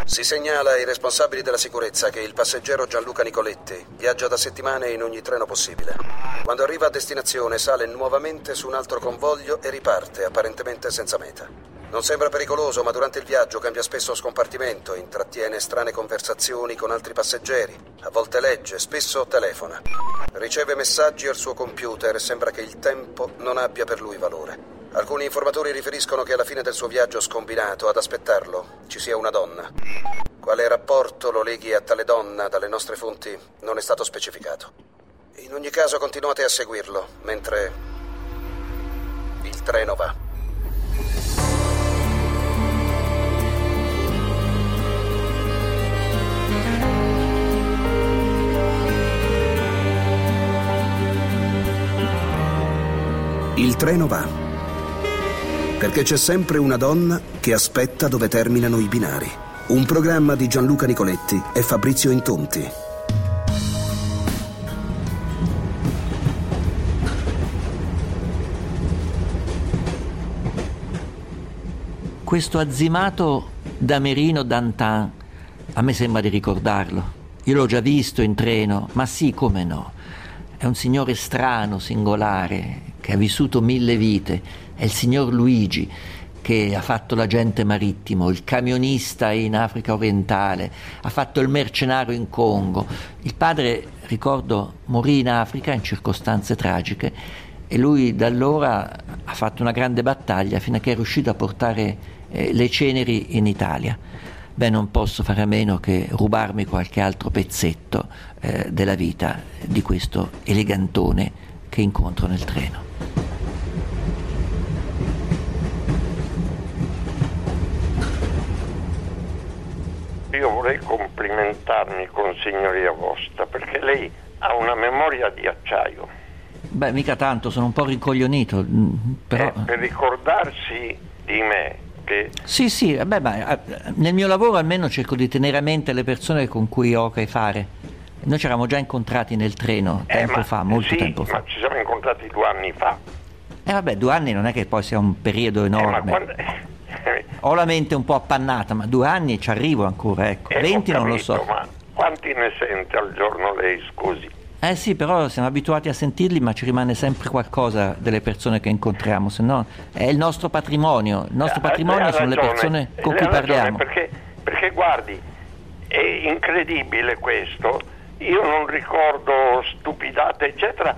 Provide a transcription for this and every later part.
Si segnala ai responsabili della sicurezza che il passeggero Gianluca Nicoletti viaggia da settimane in ogni treno possibile. Quando arriva a destinazione sale nuovamente su un altro convoglio e riparte, apparentemente senza meta. Non sembra pericoloso, ma durante il viaggio cambia spesso scompartimento, intrattiene strane conversazioni con altri passeggeri, a volte legge, spesso telefona. Riceve messaggi al suo computer e sembra che il tempo non abbia per lui valore. Alcuni informatori riferiscono che alla fine del suo viaggio scombinato, ad aspettarlo, ci sia una donna. Quale rapporto lo leghi a tale donna dalle nostre fonti non è stato specificato. In ogni caso continuate a seguirlo, mentre il treno va. Il treno va. Perché c'è sempre una donna che aspetta dove terminano i binari. Un programma di Gianluca Nicoletti e Fabrizio Intonti. Questo azzimato Damerino Dantin, a me sembra di ricordarlo. Io l'ho già visto in treno, ma sì, come no. È un signore strano, singolare, che ha vissuto 1000 vite. È il signor Luigi, che ha fatto l'agente marittimo, il camionista in Africa orientale, ha fatto il mercenario in Congo. Il padre, ricordo, morì in Africa in circostanze tragiche e lui da allora ha fatto una grande battaglia fino a che è riuscito a portare le ceneri in Italia. Beh, non posso fare a meno che rubarmi qualche altro pezzetto della vita di questo elegantone che incontro nel treno. Io vorrei complimentarmi con signoria vostra, perché lei ha una memoria di acciaio. Beh, mica tanto, sono un po' rincoglionito, però... per ricordarsi di me, che... Sì, beh, ma nel mio lavoro almeno cerco di tenere a mente le persone con cui ho a che fare. Noi ci eravamo già incontrati nel treno, tempo fa, molto tempo fa. Ma ci siamo incontrati 2 anni fa. Vabbè, 2 anni non è che poi sia un periodo enorme. Ho la mente un po' appannata, ma 2 anni ci arrivo ancora, ecco. 20 non lo so. Ma quanti ne sente al giorno lei, scusi? Sì, però siamo abituati a sentirli, ma ci rimane sempre qualcosa delle persone che incontriamo, se no è il nostro patrimonio. Il nostro patrimonio sono le persone con cui parliamo. Perché guardi, è incredibile questo. Io non ricordo stupidate, eccetera.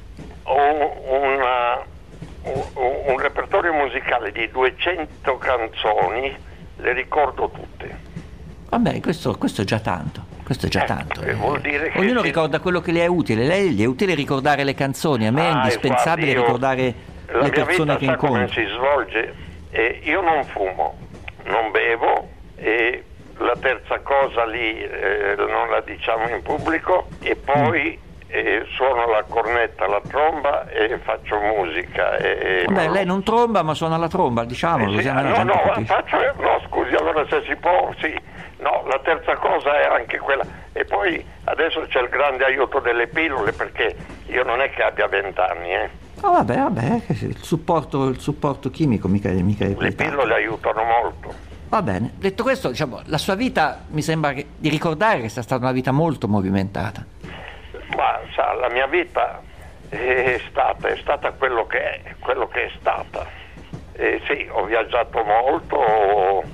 Ho un repertorio musicale di 200 canzoni, le ricordo tutte. Vabbè, questo è già tanto. Questo è già tanto. Vuol dire che ognuno ricorda quello che le è utile. Lei gli è utile ricordare le canzoni, a me è indispensabile ricordare le persone che incontro. Come si svolge? Io non fumo, non bevo e la terza cosa lì non la diciamo in pubblico e poi suono la cornetta, la tromba e faccio musica. Beh, lei non tromba ma suona la tromba, diciamolo. No, scusi, allora se si può, sì. No, la terza cosa è anche quella. E poi adesso c'è il grande aiuto delle pillole, perché io non è che abbia 20 anni, vabbè, il supporto chimico mica le pillole aiutano molto. Va bene, detto questo, diciamo, la sua vita mi sembra di ricordare che sia stata una vita molto movimentata. Ma sa, la mia vita è stata quello che è stata. Sì, ho viaggiato molto.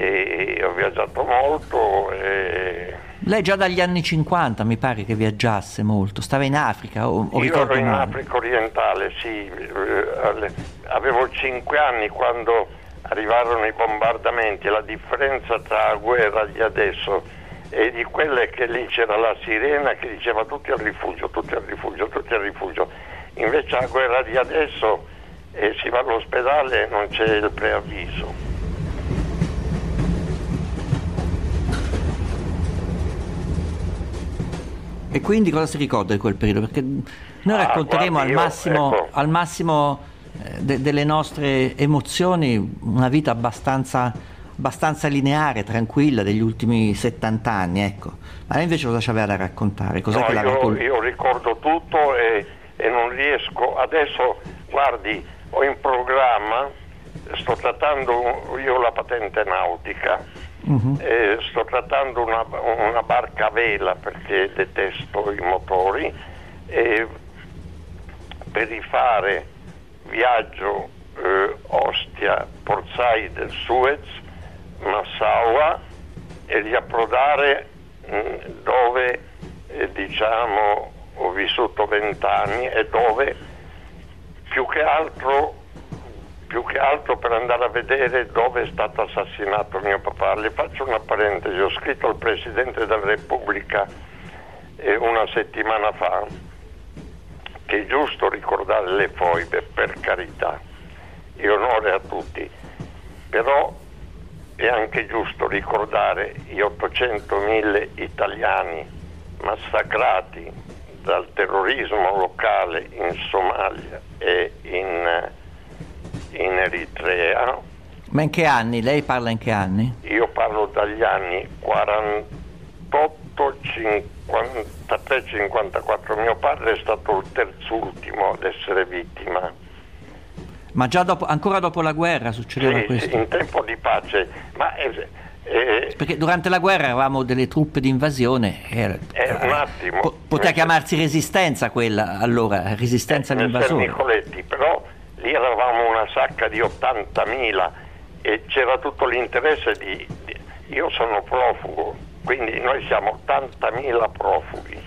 Lei già dagli anni 50 mi pare che viaggiasse molto, stava in Africa o ricordo ero in male. Africa orientale, sì, avevo 5 anni quando arrivarono i bombardamenti. La differenza tra la guerra di adesso e di quella è che lì c'era la sirena che diceva tutti al rifugio, tutti al rifugio, tutti al rifugio. Invece la guerra di adesso si va all'ospedale e non c'è il preavviso. E quindi cosa si ricorda di quel periodo? Perché noi racconteremo al massimo delle nostre emozioni una vita abbastanza lineare, tranquilla degli ultimi 70 anni, ecco. Ma lei invece cosa c'aveva da raccontare? Cos'è che io ricordo tutto e non riesco. Adesso, guardi, ho in programma, sto trattando io la patente nautica Sto trattando una barca a vela perché detesto i motori, e per rifare viaggio Ostia, Port Said, Suez, Massaua, e riapprodare dove diciamo ho vissuto 20 anni e dove più che altro per andare a vedere dove è stato assassinato mio papà. Le faccio una parentesi: ho scritto al Presidente della Repubblica una settimana fa che è giusto ricordare le foibe, per carità, e onore a tutti, però è anche giusto ricordare gli 800.000 italiani massacrati dal terrorismo locale in Somalia e in Eritrea. Ma in che anni? Lei parla in che anni? Io parlo dagli anni 48, 53, 54. Mio padre è stato il terzultimo ad essere vittima. Ma già ancora dopo la guerra succedeva questo? Sì, in tempo di pace. Ma perché durante la guerra eravamo delle truppe di invasione. Un attimo. Poteva chiamarsi resistenza quella, allora, resistenza all'invasore. Nicoletti, però lì eravamo una sacca di 80.000 e c'era tutto l'interesse di io sono profugo, quindi noi siamo 80.000 profughi.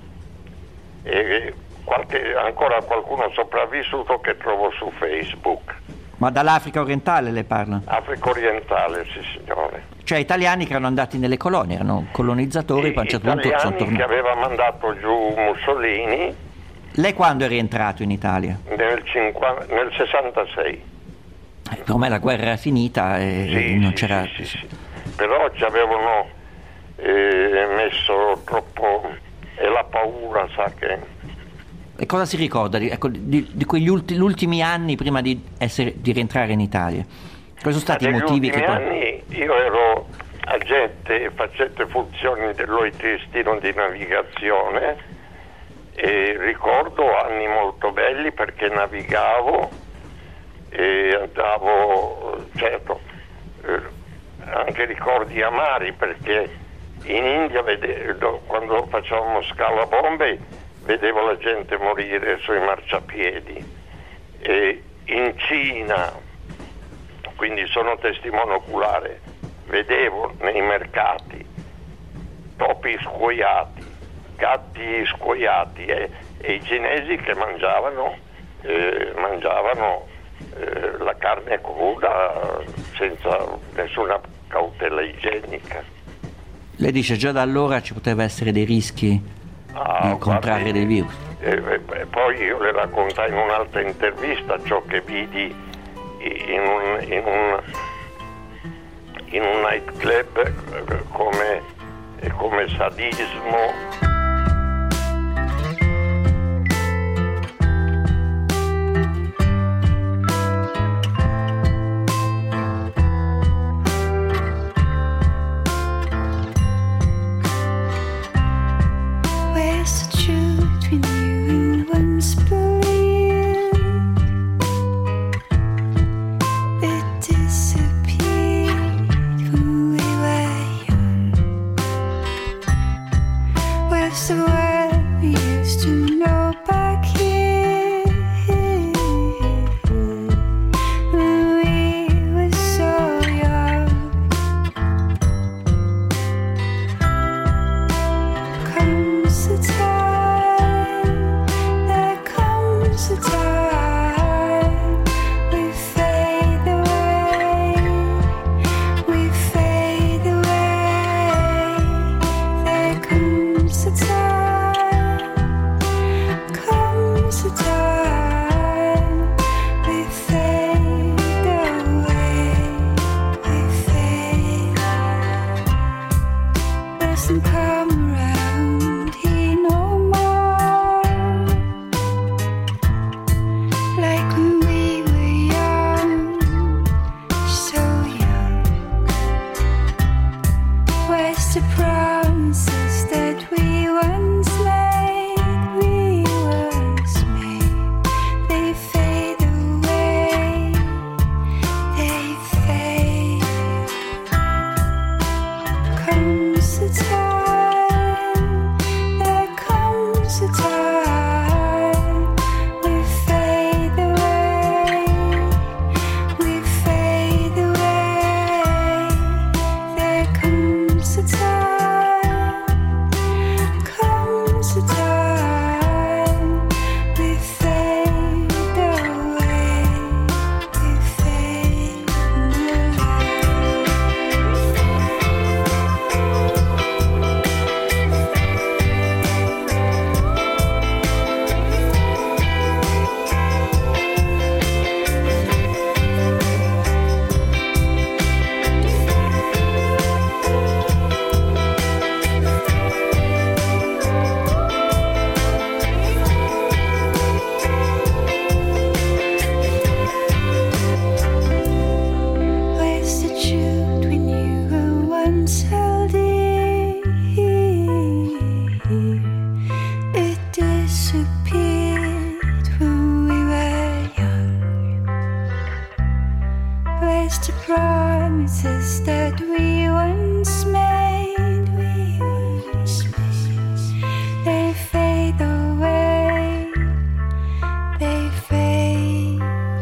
E ancora qualcuno sopravvissuto che trovo su Facebook. Ma dall'Africa orientale le parla? Africa orientale, sì signore. Cioè italiani che erano andati nelle colonie, erano colonizzatori, poi a un certo punto sono tornati. Italiani che aveva mandato giù Mussolini. Lei quando è rientrato in Italia? Nel 66. Per me la guerra era finita e non c'era... Sì. Però ci avevano messo troppo, e la paura, sa che... E cosa si ricorda di quegli ultimi anni prima di rientrare in Italia? Quali sono stati i motivi che poi... anni io ero agente e facente funzioni dell'Oitistino di navigazione, e ricordo anni molto belli perché navigavo e andavo, certo, anche ricordi amari perché in India quando facevamo scalo a Bombay vedevo la gente morire sui marciapiedi, e in Cina, quindi sono testimone oculare, vedevo nei mercati topi scuoiati, gatti scuoiati e i cinesi che mangiavano la carne cruda senza nessuna cautela igienica. Lei dice già da allora ci poteva essere dei rischi di contrarre dei virus. Poi io le raccontai in un'altra intervista ciò che vidi in un nightclub come sadismo. that we once made, they fade away, they fade.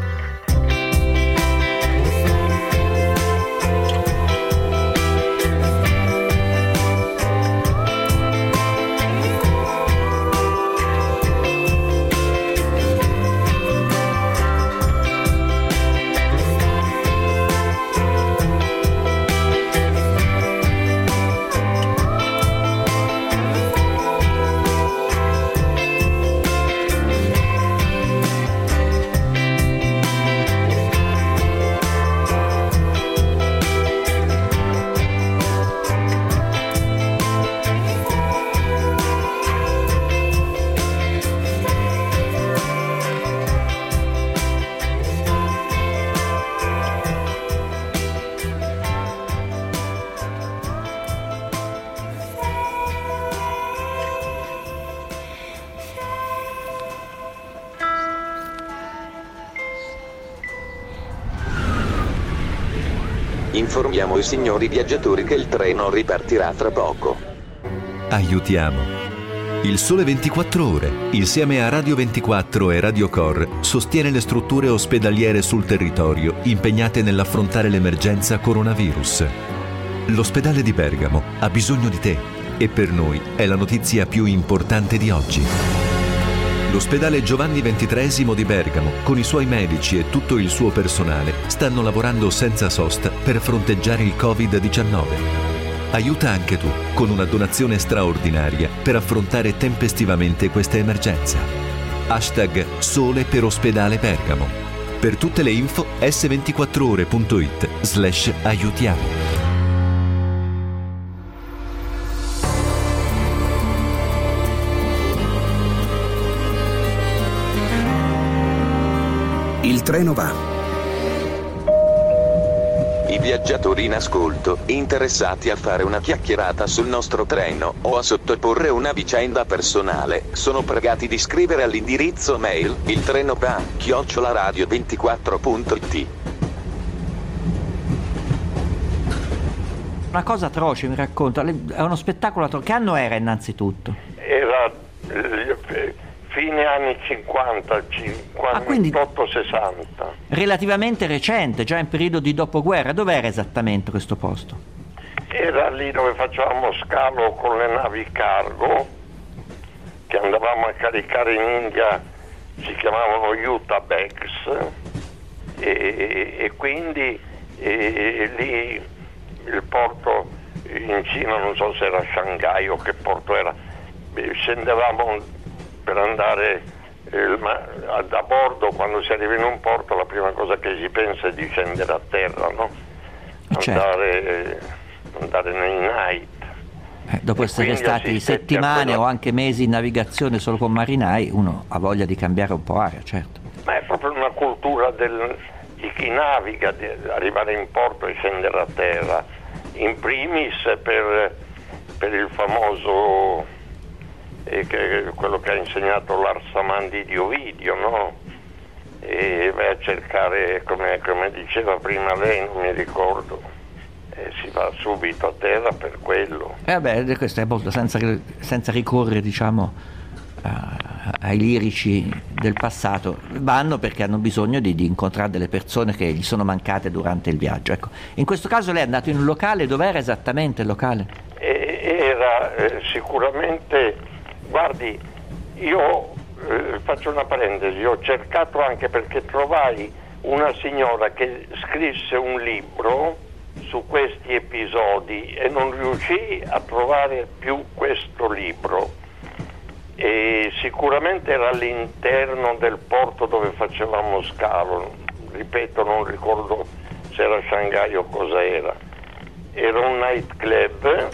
Informiamo i signori viaggiatori che il treno ripartirà tra poco. Aiutiamo. Il Sole 24 Ore, insieme a Radio 24 e Radio Cor, sostiene le strutture ospedaliere sul territorio impegnate nell'affrontare l'emergenza coronavirus. L'ospedale di Bergamo ha bisogno di te e per noi è la notizia più importante di oggi. L'ospedale Giovanni XXIII di Bergamo, con i suoi medici e tutto il suo personale, stanno lavorando senza sosta per fronteggiare il Covid-19. Aiuta anche tu con una donazione straordinaria per affrontare tempestivamente questa emergenza. Hashtag Sole per Ospedale Bergamo. Per tutte le info s24ore.it/aiutiamo. Il treno va. I viaggiatori in ascolto, interessati a fare una chiacchierata sul nostro treno o a sottoporre una vicenda personale, sono pregati di scrivere all'indirizzo mail iltrenopa@radio24.it. Una cosa atroce, mi racconta, è uno spettacolo atroce. Che anno era innanzitutto? Era fine anni 50, 58-60. Relativamente recente, già in periodo di dopoguerra. Dov'era esattamente questo posto? Era lì dove facevamo scalo con le navi cargo che andavamo a caricare in India, si chiamavano Utah Bags, e quindi lì il porto in Cina, non so se era Shanghai o che porto era, scendevamo per andare da bordo. Quando si arriva in un porto la prima cosa che si pensa è di scendere a terra, no? Andare nei night. Dopo essere stati settimane o anche mesi in navigazione solo con marinai, uno ha voglia di cambiare un po' aria, certo. Ma è proprio una cultura di chi naviga, di arrivare in porto e scendere a terra. In primis per il famoso quello che ha insegnato l'Arsamandi di Ovidio, no? E vai a cercare, come diceva prima lei, non mi ricordo, si va subito a terra per quello. Questo è molto senza ricorrere, diciamo, ai lirici del passato. Vanno perché hanno bisogno di incontrare delle persone che gli sono mancate durante il viaggio. Ecco, in questo caso lei è andato in un locale. Dov'era esattamente il locale? Era sicuramente. Guardi, io faccio una parentesi, ho cercato anche perché trovai una signora che scrisse un libro su questi episodi e non riuscii a trovare più questo libro, e sicuramente era all'interno del porto dove facevamo scalo, ripeto, non ricordo se era Shanghai o cosa era un night club.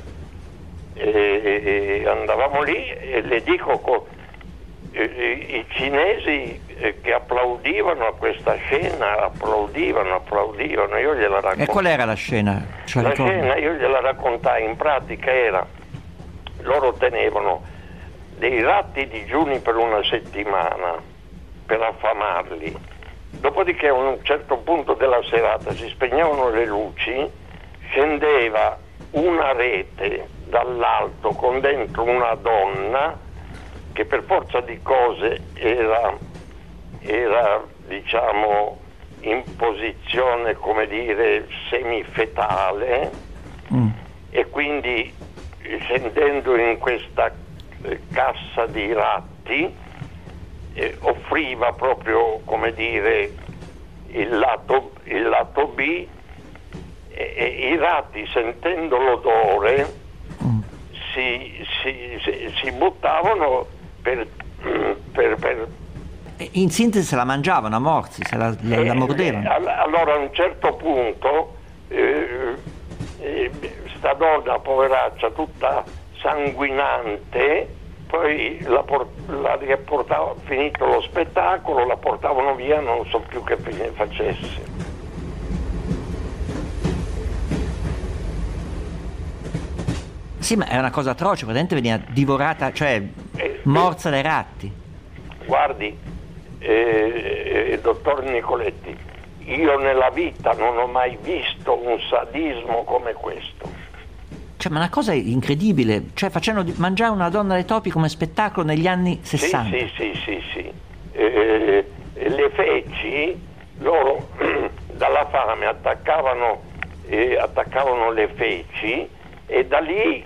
E andavamo lì e le dico i cinesi che applaudivano a questa scena, applaudivano, io gliela raccontai. E qual era la scena? La scena io gliela raccontai, in pratica era, loro tenevano dei ratti digiuni per una settimana per affamarli, dopodiché a un certo punto della serata si spegnevano le luci, scendeva una rete dall'alto con dentro una donna che per forza di cose era diciamo in posizione, come dire, semifetale, e quindi scendendo in questa cassa di ratti offriva proprio, come dire, il lato B, e i ratti, sentendo l'odore, si buttavano per in sintesi se la mangiavano a morsi, se la mordevano. Allora a un certo punto sta donna poveraccia tutta sanguinante, poi la riportava, finito lo spettacolo, la portavano via, non so più che fine facesse. Sì, ma è una cosa atroce, praticamente veniva divorata, cioè morsa dai ratti. Guardi, dottor Nicoletti, io nella vita non ho mai visto un sadismo come questo. Cioè, ma una cosa incredibile, cioè facendo mangiare una donna dai topi come spettacolo negli anni 60. Sì. Le feci, loro dalla fame attaccavano le feci, e da lì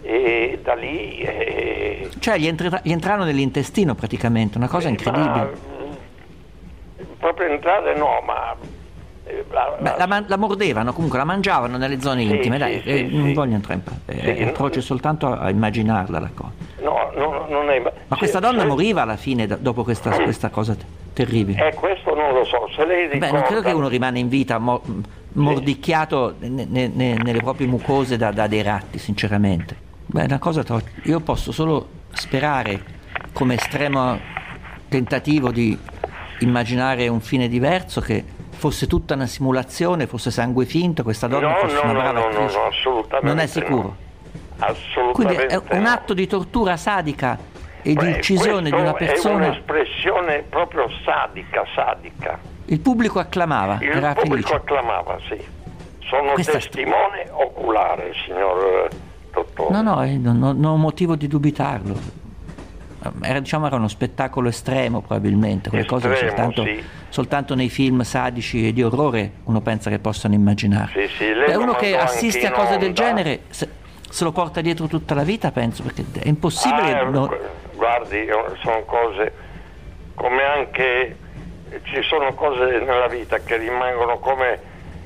cioè gli entrarono nell'intestino praticamente, una cosa incredibile. Proprio entrare no, ma la mordevano, comunque la mangiavano nelle zone intime, non voglio entrare è atroce soltanto a immaginarla la cosa. No, non è. Ma questa donna moriva alla fine dopo questa cosa terribile? Questo non lo so, se lei ricorda. Non credo che uno rimane in vita mordicchiato nelle proprie mucose da dei ratti, sinceramente. È una cosa io posso solo sperare, come estremo tentativo di immaginare un fine diverso, che fosse tutta una simulazione, fosse sangue finto, questa donna fosse una brava attrice. No, assolutamente non è sicuro. Assolutamente. Quindi è un atto di tortura sadica e di uccisione di una persona. È un'espressione proprio sadica. Il pubblico acclamava, era felice. Il pubblico acclamava, sì. Sono testimone oculare, signor dottore. No, non ho motivo di dubitarlo. Era uno spettacolo estremo, probabilmente, quelle cose soltanto nei film sadici e di orrore uno pensa che possano immaginare. Sì, è uno che assiste a cose del genere, se lo porta dietro tutta la vita, penso, perché è impossibile. Guardi, sono cose come anche ci sono cose nella vita che rimangono, come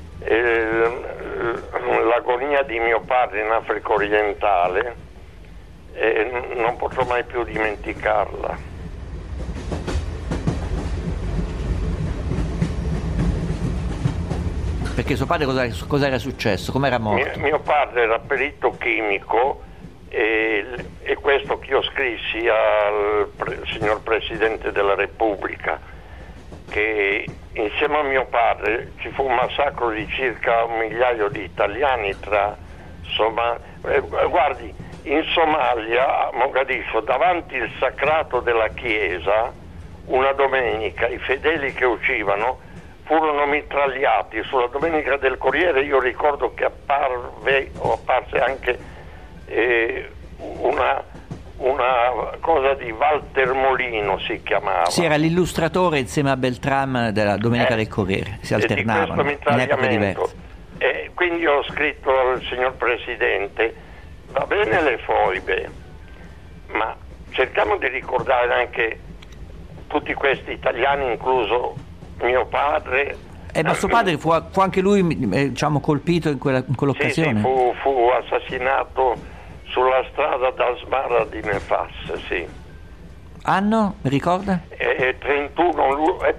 l'agonia di mio padre in Africa orientale, e non potrò mai più dimenticarla. Perché suo padre cosa era successo? Com'era morto? Mio padre era perito chimico, e questo che io scrissi al signor Presidente della Repubblica, che insieme a mio padre ci fu un massacro di circa 1 migliaio di italiani guardi, in Somalia, a Mogadiscio, davanti il sacrato della chiesa, una domenica i fedeli che uscivano furono mitragliati. Sulla domenica del Corriere io ricordo che apparse anche una cosa di Walter Molino, si chiamava. Sì, era l'illustratore insieme a Beltram della Domenica del Corriere, si alternavano in epoche diverse. Quindi ho scritto al signor Presidente: va bene le foibe, ma cerchiamo di ricordare anche tutti questi italiani, incluso mio padre. Ma suo padre fu anche lui colpito in quell'occasione? Sì, fu assassinato sulla strada da Sbarra di Nefas, sì. Anno, mi ricorda? 31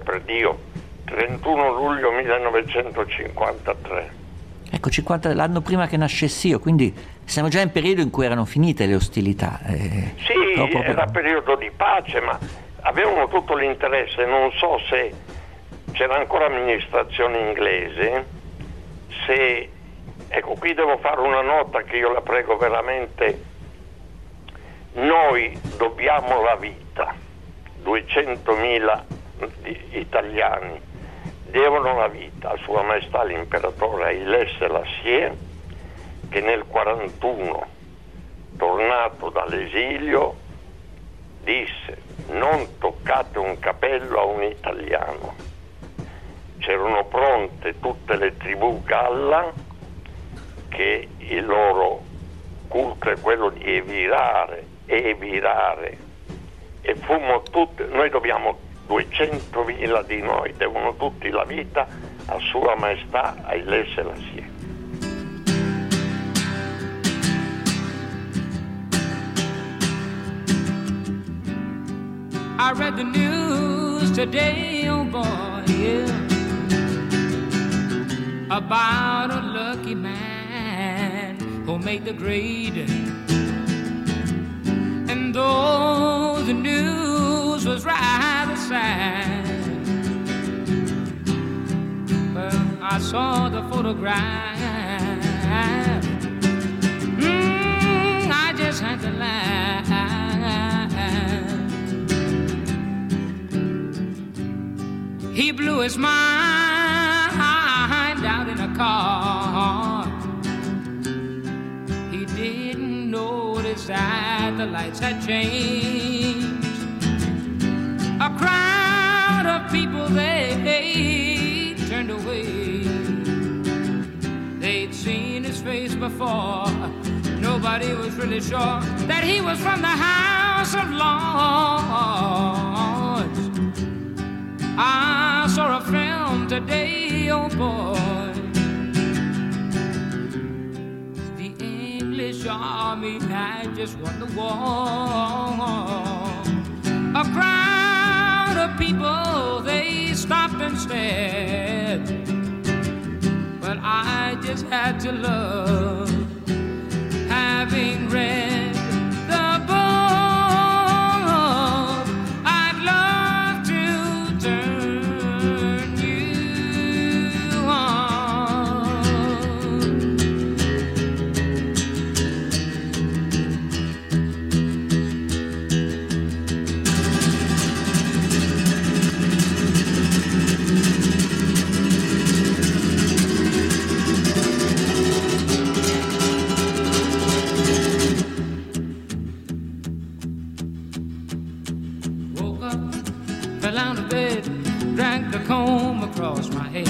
luglio 1953. Ecco, l'anno prima che nascessi io, quindi siamo già in periodo in cui erano finite le ostilità. Era periodo di pace, ma avevano tutto l'interesse. Non so se c'era ancora amministrazione inglese, ecco, qui devo fare una nota che io la prego veramente. Noi dobbiamo la vita, 200.000 italiani devono la vita a Sua Maestà l'Imperatore Haile Selassie che nel 1941, tornato dall'esilio, disse: non toccate un capello a un italiano. C'erano pronte tutte le tribù Galla, che il loro culto è quello di evirare, e fummo tutti, noi dobbiamo 200.000 di noi devono tutti la vita a Sua Maestà Haile Selassie. I read the news today, oh boy, yeah, about a lucky man who made the grade. And though the news was rather sad, well, I saw the photograph. I just had to laugh. He blew his mind out in a car. He didn't notice that the lights had changed. A crowd of people, they turned away. They'd seen his face before. Nobody was really sure that he was from the House of Lords. I saw a film today, oh boy. The English army had just won the war. A crowd of people, they stopped and stared. But I just had to love, having read the book. I'd love to turn you on. Woke up, fell out of bed, dragged the comb across my head.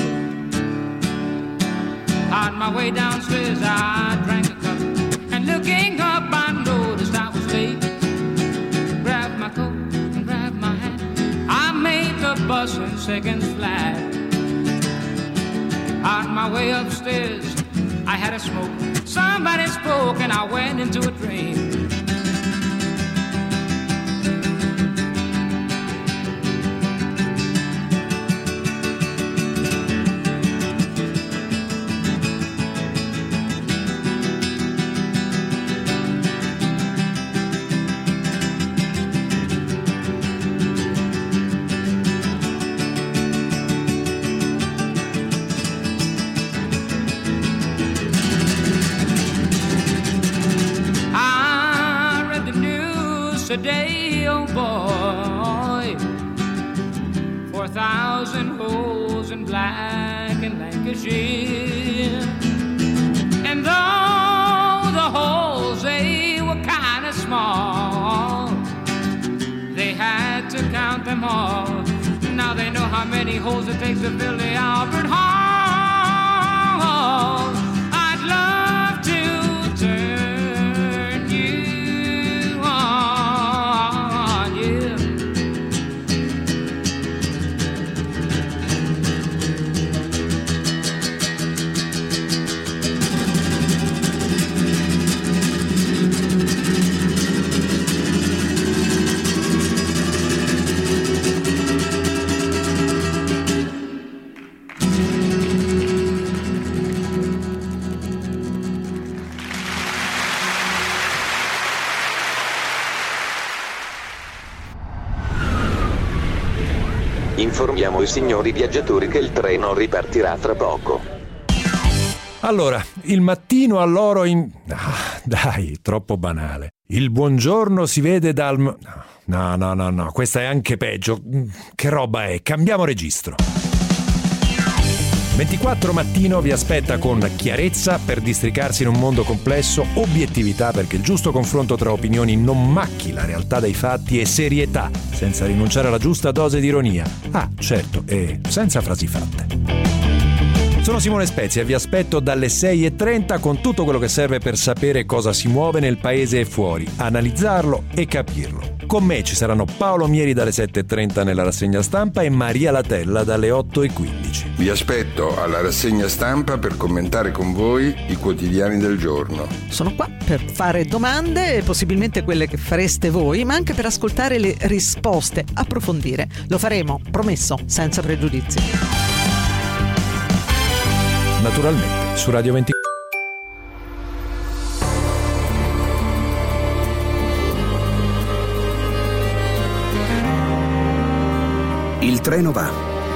On my way downstairs, I drank a cup, and looking up, I noticed I was late. Grabbed my coat and grabbed my hat. I made the bus in seconds flat. On my way upstairs, I had a smoke. Somebody spoke, and I went into a dream. Today, oh boy, 4,000 holes in black and Lancashire. And though the holes, they were kind of small, they had to count them all. Now they know how many holes it takes to fill the Albert Hall. I'd love to turn you on. Informiamo i signori viaggiatori che il treno ripartirà tra poco. Allora, il mattino all'oro in... dai, troppo banale. Il buongiorno si vede dal... No, questa è anche peggio. Che roba è? Cambiamo registro. 24 Mattino vi aspetta con chiarezza per districarsi in un mondo complesso, obiettività perché il giusto confronto tra opinioni non macchi la realtà dei fatti e serietà, senza rinunciare alla giusta dose di ironia. Ah, certo, e senza frasi fatte. Sono Simone Spezia e vi aspetto dalle 6:30 con tutto quello che serve per sapere cosa si muove nel paese e fuori, analizzarlo e capirlo. Con me ci saranno Paolo Mieri dalle 7:30 nella rassegna stampa e Maria Latella dalle 8:15. Vi aspetto alla rassegna stampa per commentare con voi i quotidiani del giorno. Sono qua per fare domande, possibilmente quelle che fareste voi, ma anche per ascoltare le risposte, approfondire. Lo faremo, promesso, senza pregiudizi. Naturalmente, su Radio 24. Il treno va.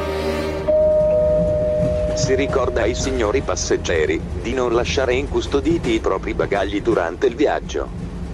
Si ricorda ai signori passeggeri di non lasciare incustoditi i propri bagagli durante il viaggio.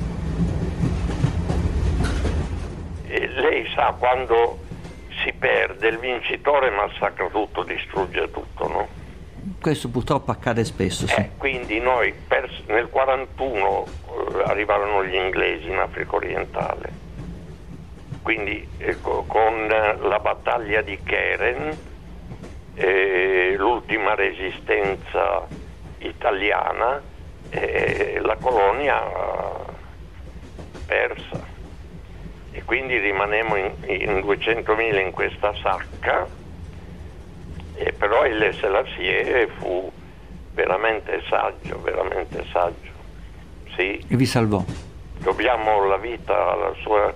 Lei sa, quando si perde, il vincitore massacra tutto, distrugge tutto, no? Questo purtroppo accade spesso, sì. Quindi noi nel 41 arrivarono gli inglesi in Africa orientale, quindi con la battaglia di Keren, l'ultima resistenza italiana, la colonia persa, e quindi rimanemmo in 200.000 in questa sacca. Però il Selassie fu veramente saggio, sì. E vi salvò. Dobbiamo la vita alla sua,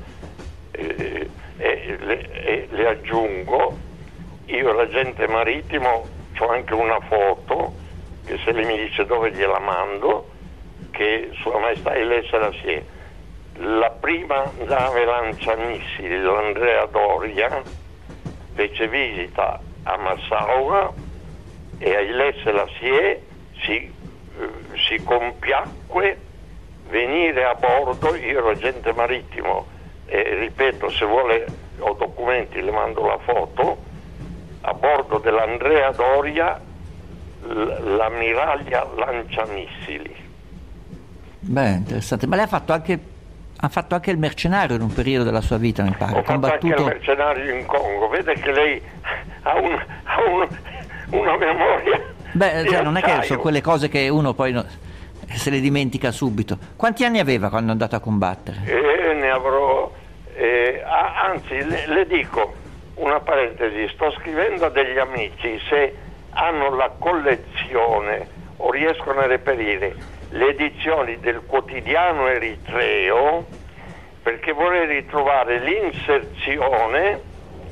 le aggiungo, io l'agente marittimo, c'ho anche una foto che, se lei mi dice dove, gliela mando, che Sua Maestà il Selassie, la prima nave lanciamissili, l'Andrea Doria, fece visita a Massaua e a Haile Selassie si compiacque venire a bordo. Io ero agente marittimo e, ripeto, se vuole ho documenti, le mando la foto, a bordo dell'Andrea Doria, l'ammiraglia lanciamissili. Beh, interessante. Ma lei ha fatto anche il mercenario in un periodo della sua vita, mi pare. Ho fatto anche il mercenario in Congo. Vede che lei ha una memoria. Beh, cioè, non è che sono quelle cose che uno poi se le dimentica subito. Quanti anni aveva quando è andato a combattere? Ne avrò. Anzi, le dico una parentesi: sto scrivendo a degli amici se hanno la collezione o riescono a reperire le edizioni del quotidiano eritreo, perché vorrei ritrovare l'inserzione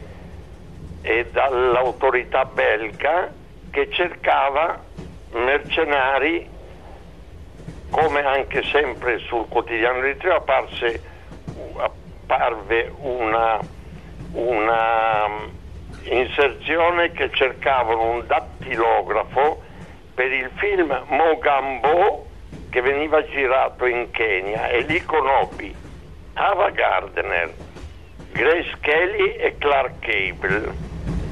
dall'autorità belga che cercava mercenari, come anche sempre sul quotidiano eritreo apparve una inserzione che cercavano un dattilografo per il film Mogambo, che veniva girato in Kenya, e lì conobbi Ava Gardner, Grace Kelly e Clark Gable.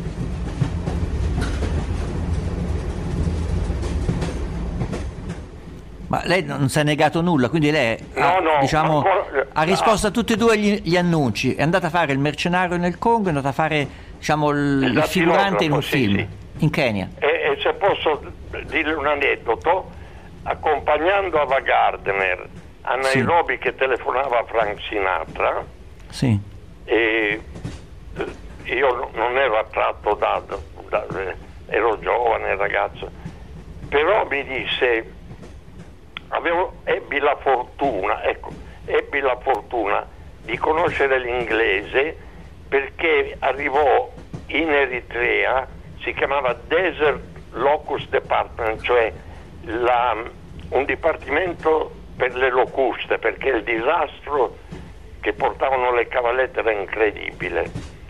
Ma lei non si è negato nulla, quindi lei ha risposto a tutti e due gli annunci. È andata a fare il mercenario nel Congo, è andata a fare, il figurante in un film, sì. In Kenya. E se posso dire un aneddoto, accompagnando Ava Gardner a Nairobi, sì, che telefonava a Frank Sinatra, sì, e io non ero attratto ero giovane ragazzo, però mi disse, ebbi la fortuna di conoscere l'inglese, perché arrivò in Eritrea, si chiamava Desert Locust Department, cioè un dipartimento per le locuste, perché il disastro che portavano le cavallette era incredibile.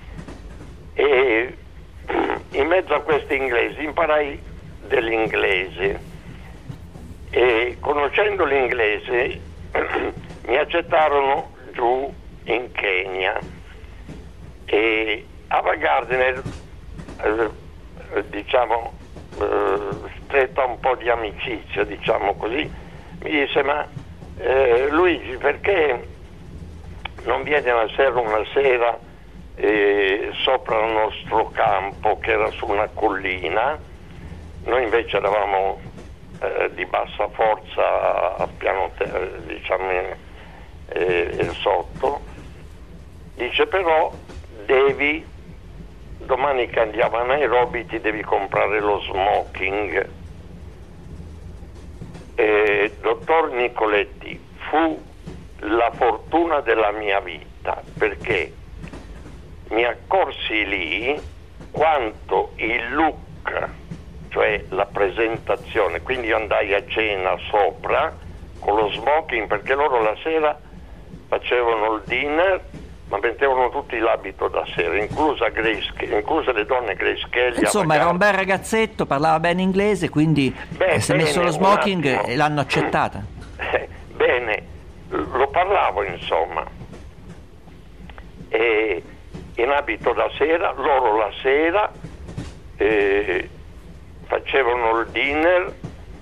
E in mezzo a questi inglesi imparai dell'inglese, e conoscendo l'inglese mi accettarono giù in Kenya, e Ava Gardner stretta un po' di amicizia, diciamo così, mi disse: ma Luigi, perché non vieni una sera sopra il nostro campo, che era su una collina? Noi invece eravamo di bassa forza a piano diciamo sotto. Dice: però domani che andiamo a Nairobi ti devi comprare lo smoking. Dottor Nicoletti, fu la fortuna della mia vita, perché mi accorsi lì quanto il look, cioè la presentazione, quindi io andai a cena sopra con lo smoking, perché loro la sera facevano il dinner ma mettevano tutti l'abito da sera, incluse le donne Grace Kelly. Insomma, era un bel ragazzetto, parlava bene inglese, quindi si è messo lo smoking e l'hanno accettata. Bene, lo parlavo insomma. E in abito da sera, loro la sera facevano il dinner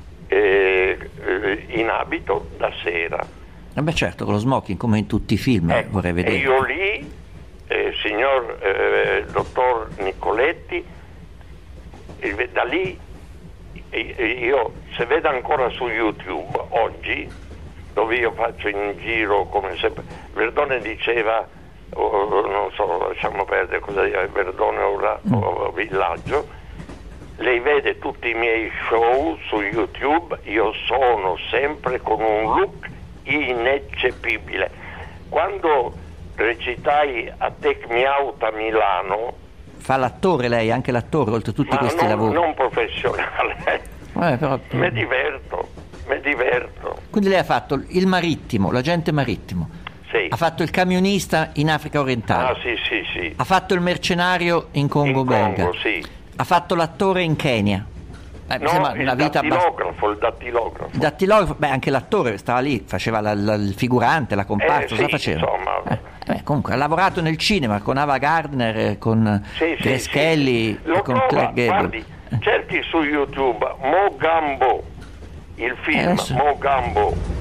in abito da sera. Beh certo, con lo smoking, come in tutti i film, vorrei vedere. E io lì, signor dottor Nicoletti, da lì io, se vede ancora su YouTube oggi, dove io faccio in giro come sempre, Verdone diceva, non so, lasciamo perdere cosa è Verdone o Villaggio, lei vede tutti i miei show su YouTube, io sono sempre con un look ineccepibile. Quando recitai a Take Me Out a Milano, fa l'attore lei, anche l'attore, oltre a tutti questi lavori. Non professionale. Però... mi diverto. Quindi lei ha fatto il marittimo, l'agente marittimo. Sì. Ha fatto il camionista in Africa orientale. Sì. Ha fatto il mercenario in Congo belga. Sì. Ha fatto l'attore in Kenya. Il dattilografo, anche l'attore stava lì, faceva il figurante, la comparsa, cosa faceva? Insomma. Comunque ha lavorato nel cinema con Ava Gardner, con Grace Kelly, con Clark Gable. Guardi, cerchi su YouTube Mogambo, il film Mogambo.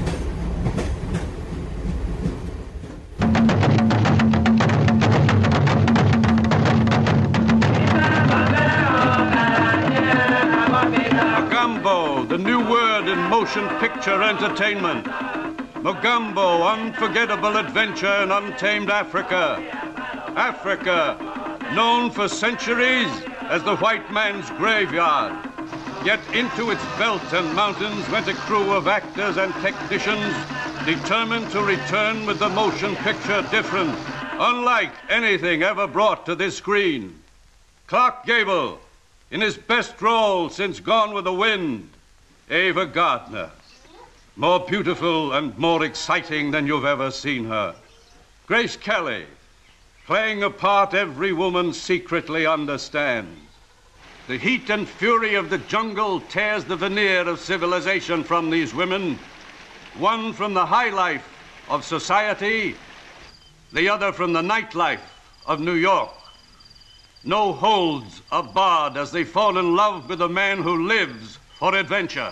Mogambo, the new word in motion picture entertainment. Mogambo, unforgettable adventure in untamed Africa. Africa, known for centuries as the white man's graveyard. Yet into its belt and mountains went a crew of actors and technicians determined to return with the motion picture different, unlike anything ever brought to this screen. Clark Gable, in his best role since Gone with the Wind, Ava Gardner. More beautiful and more exciting than you've ever seen her. Grace Kelly, playing a part every woman secretly understands. The heat and fury of the jungle tears the veneer of civilization from these women. One from the high life of society, the other from the nightlife of New York. No holds are barred as they fall in love with a man who lives for adventure.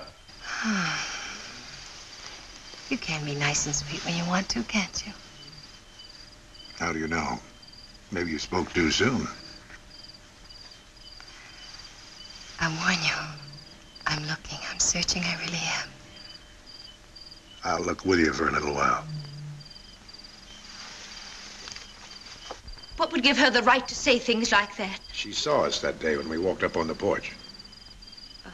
You can be nice and sweet when you want to, can't you? How do you know? Maybe you spoke too soon. I warn you, I'm looking, I'm searching, I really am. I'll look with you for a little while. What would give her the right to say things like that? She saw us that day when we walked up on the porch. Oh.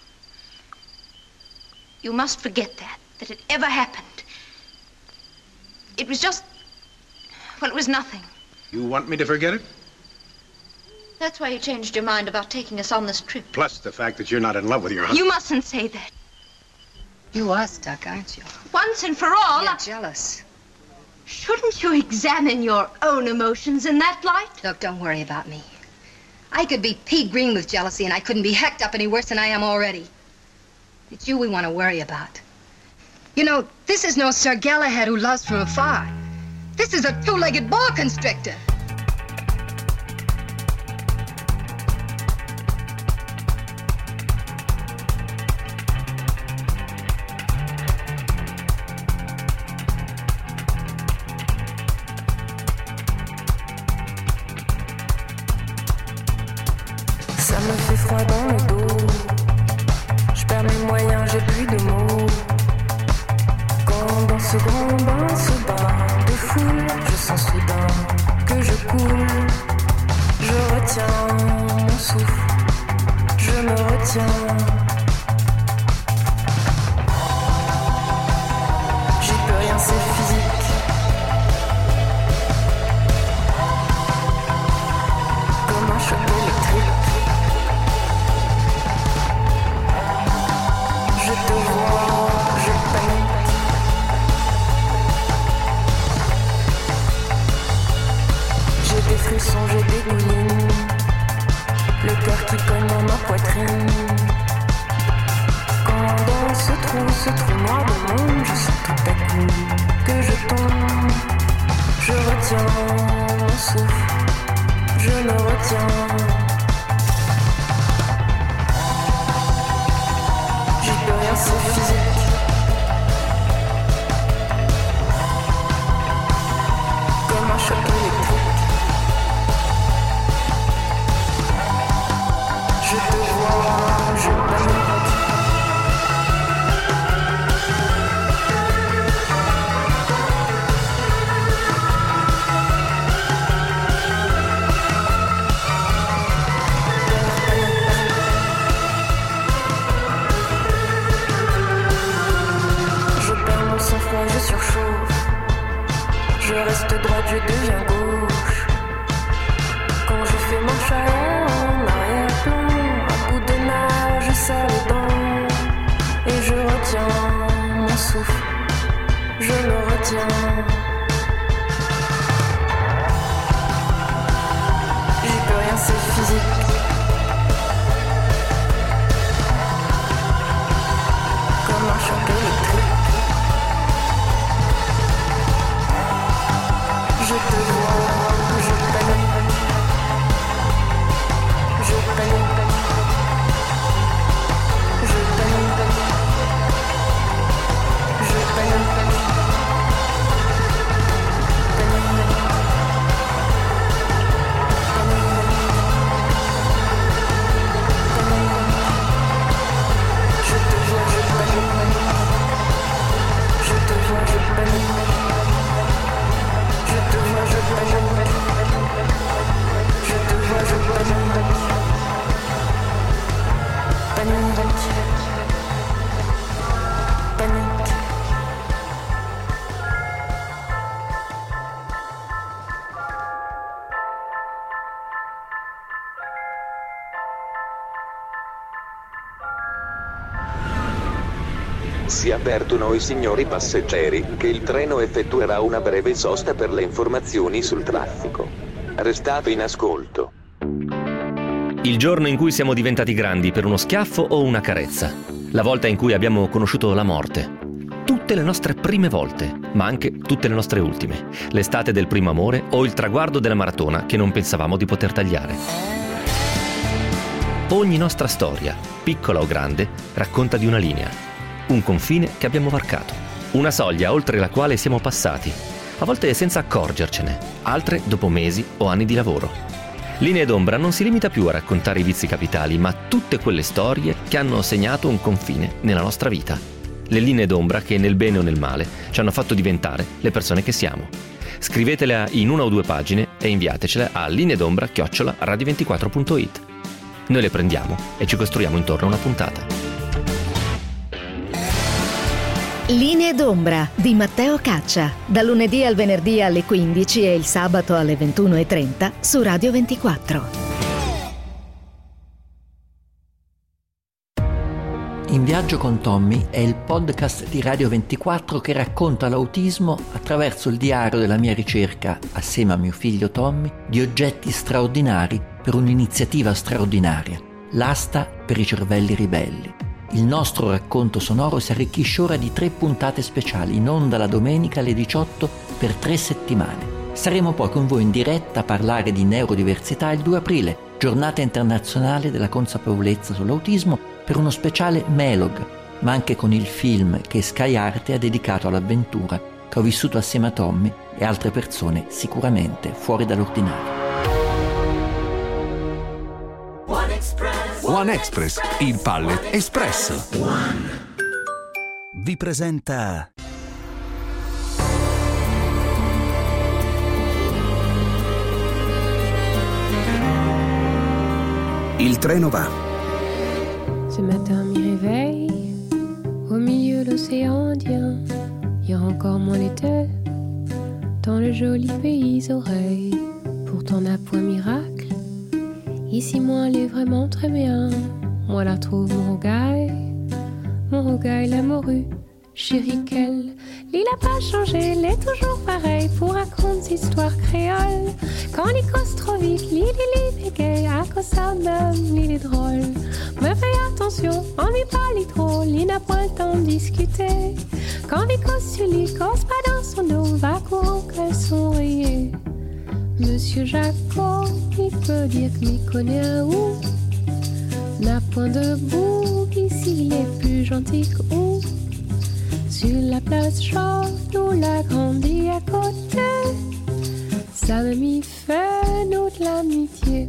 You must forget that it ever happened. It was just, well, it was nothing. You want me to forget it? That's why you changed your mind about taking us on this trip. Plus the fact that you're not in love with your husband. You mustn't say that. You are stuck, aren't you? Once and for all, You're jealous. Shouldn't you examine your own emotions in that light? Look, don't worry about me. I could be pea green with jealousy, and I couldn't be hecked up any worse than I am already. It's you we want to worry about. You know, this is no Sir Galahad who loves from afar. This is a two-legged boa constrictor. ce grand bain, ce bain de foule, je sens soudain que je coule. Je retiens mon souffle, je me retiens. J'y peux rien, c'est physique. Comme un choc électrique. Je te vois, je panique. J'ai des frissons, j'ai des goulines. Le cœur qui cogne dans ma poitrine. Quand dans ce trou noir de monde, je sens tout à coup que je tombe. Je retiens mon souffle, je me retiens. J'y peux rien, c'est physique. Comme un choc électrique. Je te vois, je panique. Je perds mon sang-froid, je surchauffe. Je reste droite, je deviens gauche. Quand je fais marche en arrière-plan, je serre les dents et je retiens mon souffle, je me retiens. J'y peux rien, c'est physique. Comme un choc électrique. Je te vois, je panique. Je panique. Si avvertono i signori passeggeri che il treno effettuerà una breve sosta per le informazioni sul traffico. Restate in ascolto. Il giorno in cui siamo diventati grandi per uno schiaffo o una carezza. La volta in cui abbiamo conosciuto la morte. Tutte le nostre prime volte, ma anche tutte le nostre ultime. L'estate del primo amore o il traguardo della maratona che non pensavamo di poter tagliare. Ogni nostra storia, piccola o grande, racconta di una linea. Un confine che abbiamo varcato. Una soglia oltre la quale siamo passati. A volte senza accorgercene, altre dopo mesi o anni di lavoro. Linee d'ombra non si limita più a raccontare i vizi capitali, ma tutte quelle storie che hanno segnato un confine nella nostra vita. Le linee d'ombra che nel bene o nel male ci hanno fatto diventare le persone che siamo. Scrivetela in 1 o 2 pagine e inviatecela a lineedombra@radio24.it. Noi le prendiamo e ci costruiamo intorno a una puntata. Linee d'ombra di Matteo Caccia, da lunedì al venerdì alle 15 e il sabato alle 21:30 su Radio 24. In viaggio con Tommy è il podcast di Radio 24 che racconta l'autismo attraverso il diario della mia ricerca, assieme a mio figlio Tommy, di oggetti straordinari per un'iniziativa straordinaria, l'asta per i cervelli ribelli. Il nostro racconto sonoro si arricchisce ora di 3 puntate speciali in onda la domenica alle 18 per 3 settimane. Saremo poi con voi in diretta a parlare di neurodiversità il 2 aprile, giornata internazionale della consapevolezza sull'autismo, per uno speciale Melog, ma anche con il film che Sky Arte ha dedicato all'avventura che ho vissuto assieme a Tommy e altre persone sicuramente fuori dall'ordinario. One Express, il Pallet Espresso. Vi presenta Il treno va. Ce matin, mi réveille au milieu de l'océan Indien. Il y a encore moins l'été dans le joli pays oreilles. Pourtant, n'a point miracle. Ici, moi, elle est vraiment très bien. Moi, la trouve mon rogaille, la morue, chérie qu'elle. Il n'a pas changé, il est toujours pareil pour raconter des histoires créoles. Quand il cause trop vite, il est gay, à cause ça même, il est drôle. Mais fais attention, on lui parle trop, il n'a pas le temps de discuter. Quand il cause sur lui, cause pas dans son dos, va courant qu'elle sont rayées. Monsieur Jacot, il peut dire qu'il connaît un ou. N'a point de bouc, ici il est plus gentil qu'où. Sur la place chauve, nous l'a grandi à côté. Ça m'a mis fait nous de l'amitié.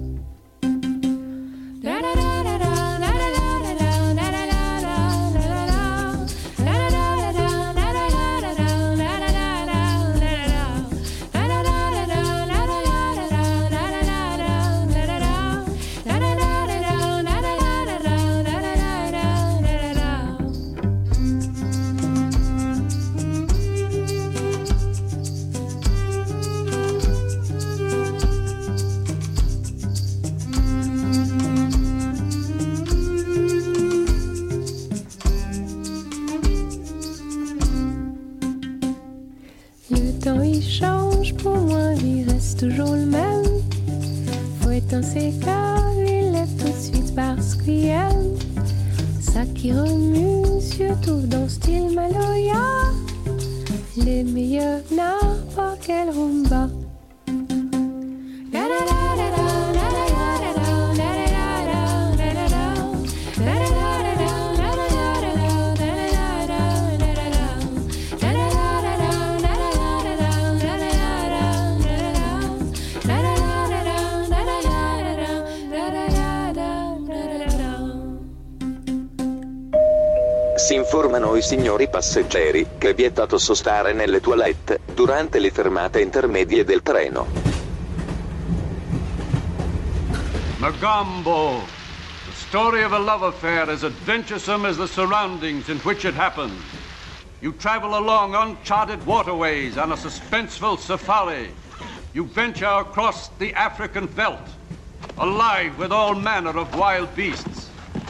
Toujours le même, faut éteindre ses câbles, il lève tout de suite parce qu'il aime ça qui remue, surtout dans style Maloya, les meilleurs n'importe quel rumba. Si informano i signori passeggeri che è vietato sostare nelle toilette durante le fermate intermedie del treno. Mogambo, the story of a love affair as adventuresome as the surroundings in which it happened. You travel along uncharted waterways on a suspenseful safari. You venture across the African veldt, alive with all manner of wild beasts.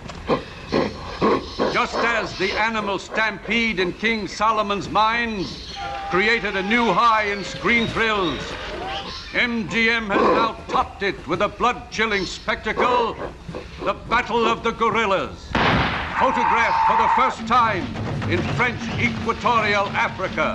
Just as the animal stampede in King Solomon's mine created a new high in screen thrills, MGM has now topped it with a blood-chilling spectacle, the Battle of the Gorillas, photographed for the first time in French Equatorial Africa.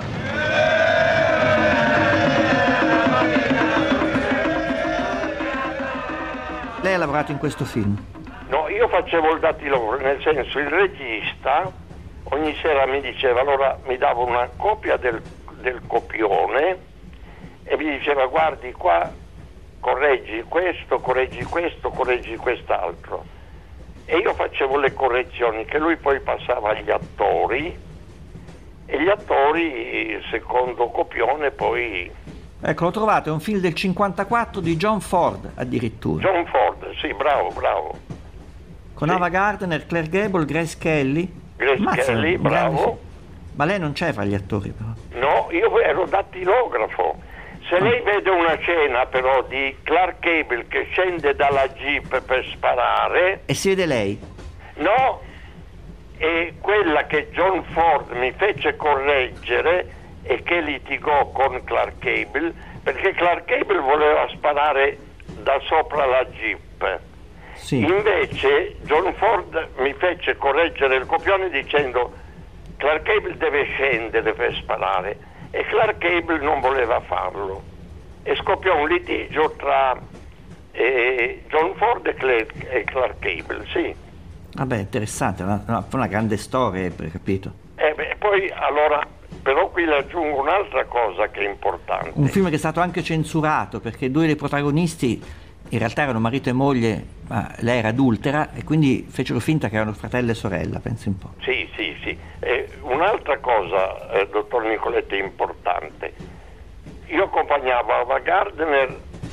Lei ha lavorato in questo film? No, io facevo il dattilogo, nel senso il regista ogni sera mi diceva, allora mi dava una copia del copione e mi diceva guardi qua, correggi questo, correggi quest'altro. E io facevo le correzioni che lui poi passava agli attori e gli attori, secondo copione, poi... Ecco, l'ho trovato, è un film del 54 di John Ford addirittura. John Ford, sì, bravo. Con Ava Gardner, Claire Gable, Grace Kelly. Kelly, bravo. Ma lei non c'è fra gli attori, però. No, io ero dattilografo. Se lei vede una scena, però, di Clark Gable che scende dalla jeep per sparare... E si vede lei? No, è quella che John Ford mi fece correggere e che litigò con Clark Gable, perché Clark Gable voleva sparare da sopra la jeep. Sì. Invece John Ford mi fece correggere il copione dicendo Clark Gable deve scendere per sparare e Clark Gable non voleva farlo e scoppiò un litigio tra John Ford e Clark Gable, sì. Vabbè, interessante, una grande storia, capito? Poi allora, però qui le aggiungo un'altra cosa che è importante. Un film che è stato anche censurato perché due dei protagonisti in realtà erano marito e moglie, ma lei era adultera e quindi fecero finta che erano fratello e sorella, pensi un po'. Sì. Un'altra cosa, dottor Nicoletti, importante. Io accompagnavo Ava Gardner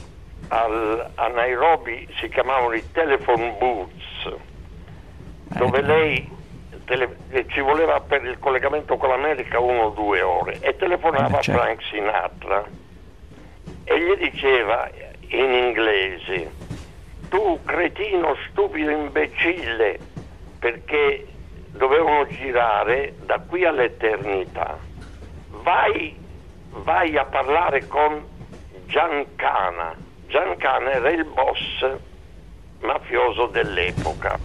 a Nairobi si chiamavano i telephone booths, dove lei ci voleva per il collegamento con l'America 1 o 2 ore e telefonava a Frank Sinatra e gli diceva in inglese: tu cretino, stupido, imbecille, perché dovevano girare da qui all'eternità, vai a parlare con Giancana. Giancana era il boss mafioso dell'epoca.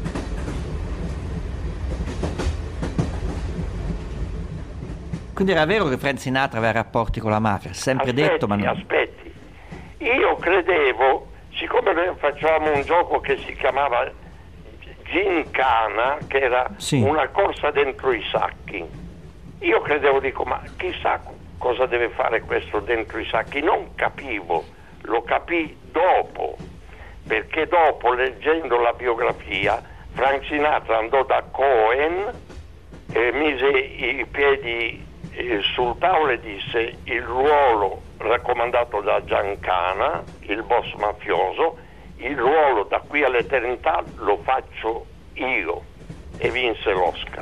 Quindi era vero che Frank Sinatra aveva rapporti con la mafia, sempre detto, ma non... Aspetti, io credevo, siccome noi facevamo un gioco che si chiamava Gincana, che era una corsa dentro i sacchi, io credevo, dico, ma chissà cosa deve fare questo dentro i sacchi, non capivo, lo capii dopo, perché dopo, leggendo la biografia, Frank Sinatra andò da Cohen e mise i piedi sul tavolo e disse: il ruolo raccomandato da Giancana, il boss mafioso, il ruolo da qui all'eternità lo faccio io, e vinse l'Oscar.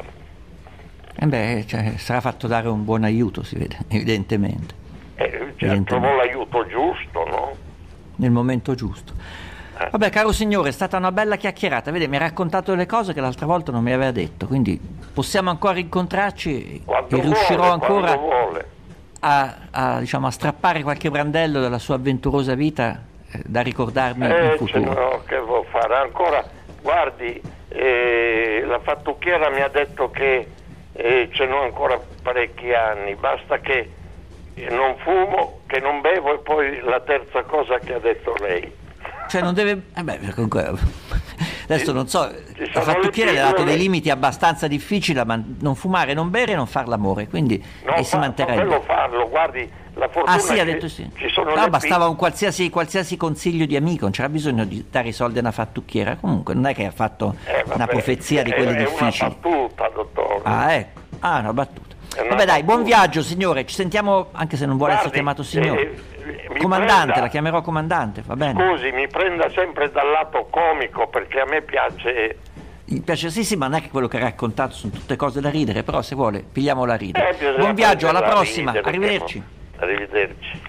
Sarà fatto dare un buon aiuto, si vede, evidentemente. Trovò l'aiuto giusto, no? Nel momento giusto. Vabbè, caro signore, è stata una bella chiacchierata, vede, mi ha raccontato delle cose che l'altra volta non mi aveva detto, quindi possiamo ancora rincontrarci e riuscirò ancora a strappare qualche brandello della sua avventurosa vita da ricordarmi in futuro. No, che vuol fare ancora? Guardi, la fattucchiera mi ha detto che ce n'ho ancora parecchi anni, basta che non fumo, che non bevo, e poi la terza cosa che ha detto lei. Cioè non deve... adesso non so, la fattucchiera le ha dato dei limiti abbastanza difficili, ma non fumare, non bere e non far l'amore, quindi si manterrebbe. Non farlo, guardi, la fortuna ha detto sì. Ci sono bastava un qualsiasi consiglio di amico, non c'era bisogno di dare i soldi a una fattucchiera, comunque non è che ha fatto una profezia di quelle difficili. È una battuta, dottore. Ecco, una battuta. Vabbè dai, buon viaggio signore, ci sentiamo, anche se non vuole essere chiamato signore. Comandante, la chiamerò comandante, va bene? Scusi, mi prenda sempre dal lato comico, perché a me piace... Mi piace, sì, ma non è che quello che ha raccontato sono tutte cose da ridere, però se vuole pigliamola a ridere. Buon viaggio, alla prossima, arrivederci. Arrivederci.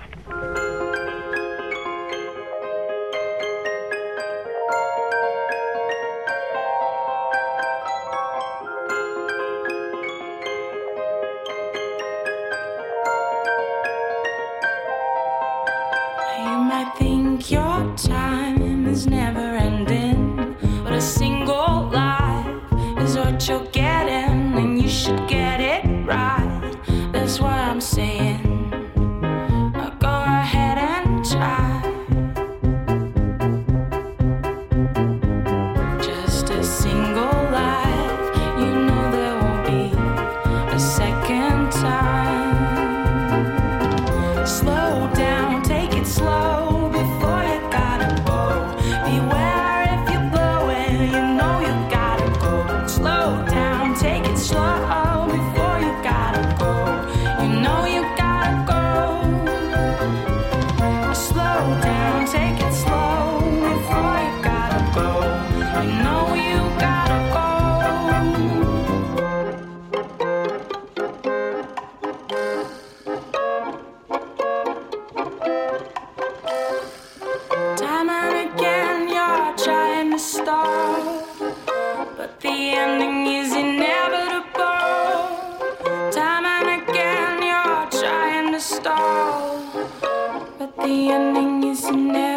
Your time is never ending, but a single life is what you're getting, and you should get it right. That's why I'm saying, go ahead and try. Just a single life, you know there won't be a second time. Slow down, take it slow. The ending is never